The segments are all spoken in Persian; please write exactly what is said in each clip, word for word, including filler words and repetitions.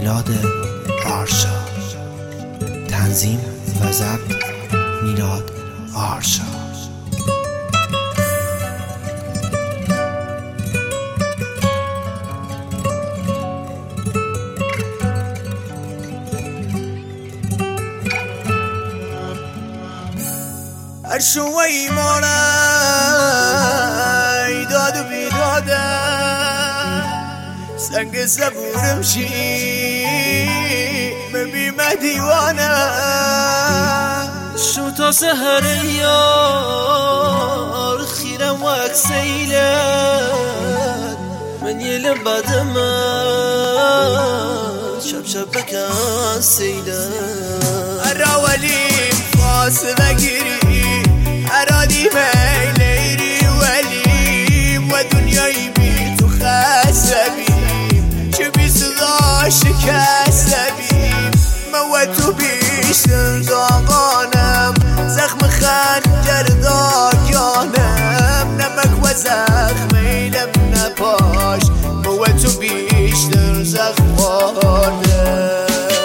میلاد آرشا. تنظیم و ضبط میلاد آرشا. هر شوی مانای داد و بیداده سنگ صبورم شی ببیمه دیوانه شو تا سهر یار خیرم وک سیلت من یل بدم شب شب بکن سیلت اراولیم فاصله گیری ارادی میلیری ولیم و دنیایی بی تو خسبیم چه بی صدا شکستبیم ما تو بیشتر داغانم زخم خنجر داگانم نمک و زخم ایلم نپاش ما تو بیشتر زخم خوردم.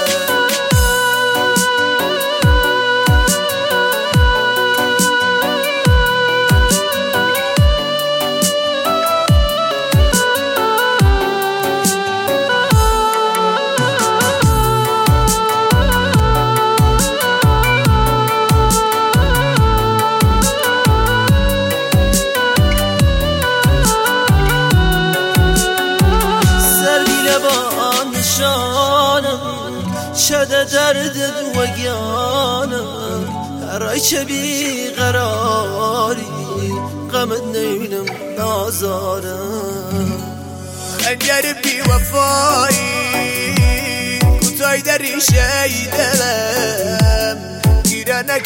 شده درد دوگیانم هرای چه بیقراری غمت نینم نازارم خنجر بی وفایی کوتای در ریشه دلم گیرنک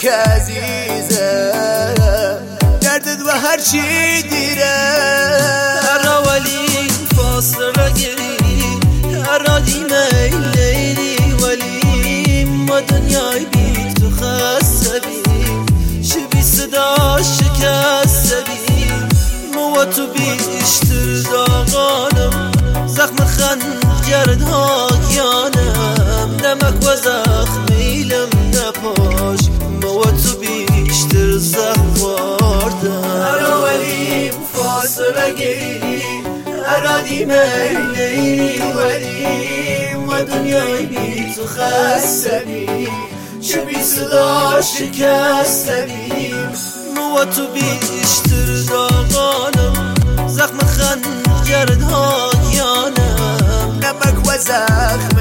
عزیزم دردت و هر چی دیرم هر ولی فاصله گیری هر دیمه لیلی ولیم و دنیای بی تو خسبیم چه بی صدا شکستبیم مو تو بیشتر داغانم زخم خنجر داگیانم نمک و زخم ایلم نپاش مو تو بیشتر زخم خوردم هر ولیم فاصله گیری ارادی میلی ولیم و دنیای بی تو خستبیم چه بی صدا شکستبیم مو تو بیشتر داغانم زخم خنجر داگیانم نمک و زخم